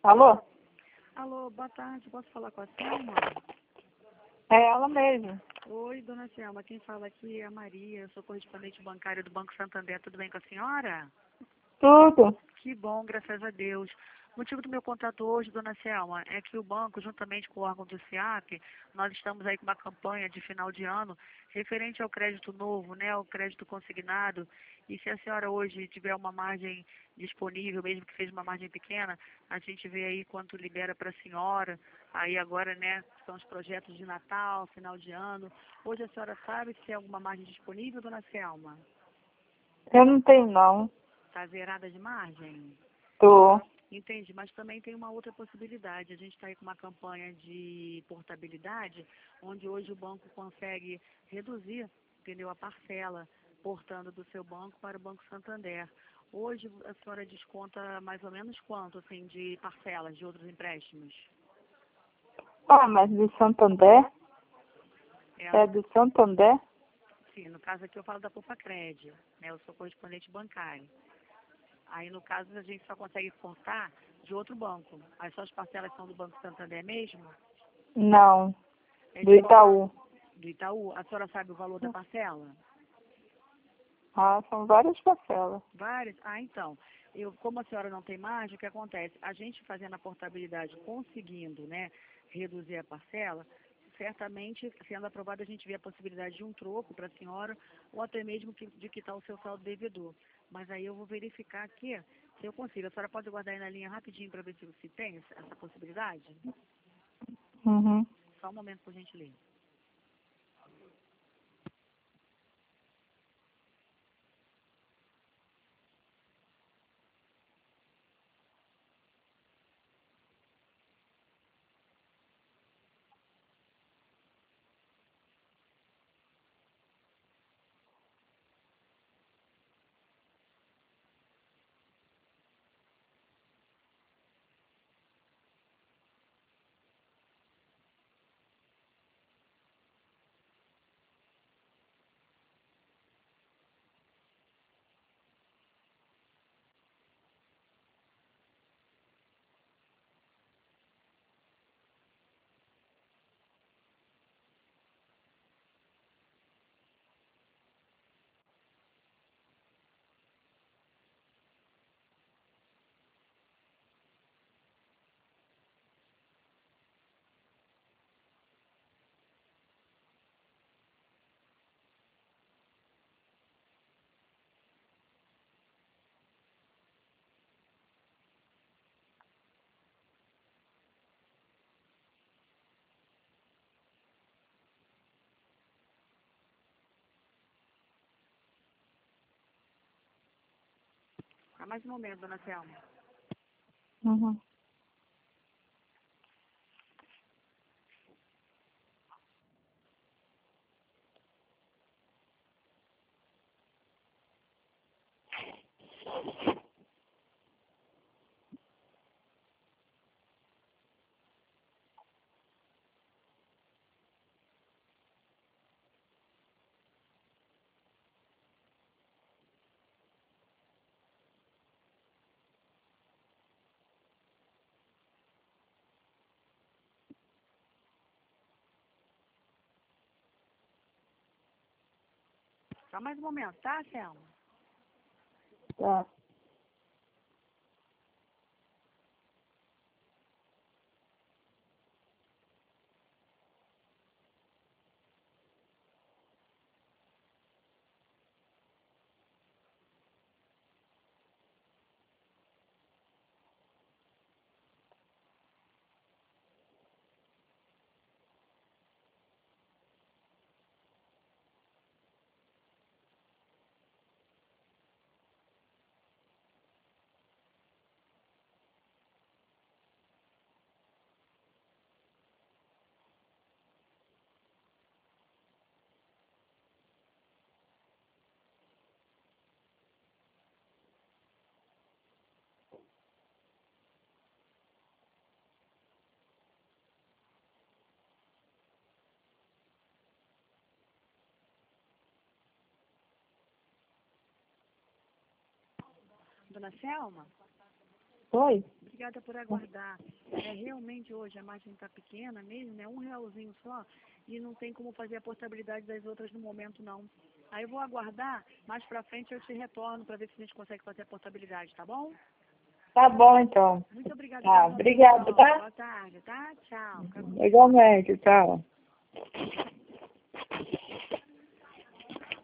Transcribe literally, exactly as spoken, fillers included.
Alô? Alô, boa tarde. Posso falar com a Selma? É ela mesmo. Oi, dona Selma. Quem fala aqui é a Maria. Eu sou correspondente bancária do Banco Santander. Tudo bem com a senhora? Tudo. Que bom, graças a Deus. O motivo do meu contato hoje, dona Selma, é que o banco, juntamente com o órgão do SEAP, nós estamos aí com uma campanha de final de ano referente ao crédito novo, né, ao crédito consignado. E se a senhora hoje tiver uma margem disponível, mesmo que seja uma margem pequena, a gente vê aí quanto libera para a senhora. Aí agora, né, são os projetos de Natal, final de ano. Hoje a senhora sabe se tem alguma margem disponível, dona Selma? Eu não tenho não. Está zerada de margem? Tô. Entendi, mas também tem uma outra possibilidade. A gente está aí com uma campanha de portabilidade, onde hoje o banco consegue reduzir, entendeu, a parcela, portando do seu banco para o Banco Santander. Hoje a senhora desconta mais ou menos quanto, assim, de parcelas de outros empréstimos? Ah, mas de Santander? É, É no, de Santander? sim, no caso aqui eu falo da Poupa-Crédito, né? Eu sou correspondente bancário. Aí, no caso, a gente só consegue contar de outro banco. Aí só as parcelas são do Banco Santander mesmo? Não. É Do de qual Itaú. banco? Do Itaú. A senhora sabe o valor da parcela? Ah, são várias parcelas. Várias? Ah, então. Eu, como a senhora não tem margem, o que acontece? A gente fazendo a portabilidade, conseguindo, né, reduzir a parcela, certamente, sendo aprovado, a gente vê a possibilidade de um troco para a senhora, ou até mesmo que, de quitar o seu saldo devedor. Mas aí eu vou verificar aqui se eu consigo. A senhora pode guardar aí na linha rapidinho para ver se, se tem essa essa possibilidade? Uhum. Só um momento, por gentileza. Ah, mais um momento, dona Selma. Uhum. Só mais um momento, tá, Selma? Tá. Dona Selma? Oi? obrigada por aguardar. É, realmente hoje a margem está pequena mesmo, né? Um realzinho só, e não tem como fazer a portabilidade das outras no momento, não. Aí eu vou aguardar, mais pra frente eu te retorno para ver se a gente consegue fazer a portabilidade, tá bom? Tá bom, então. Muito obrigada Tá, pela obrigado, atenção. tá? Boa tarde, tá? Tchau. Fica com Deus. Igualmente, tchau.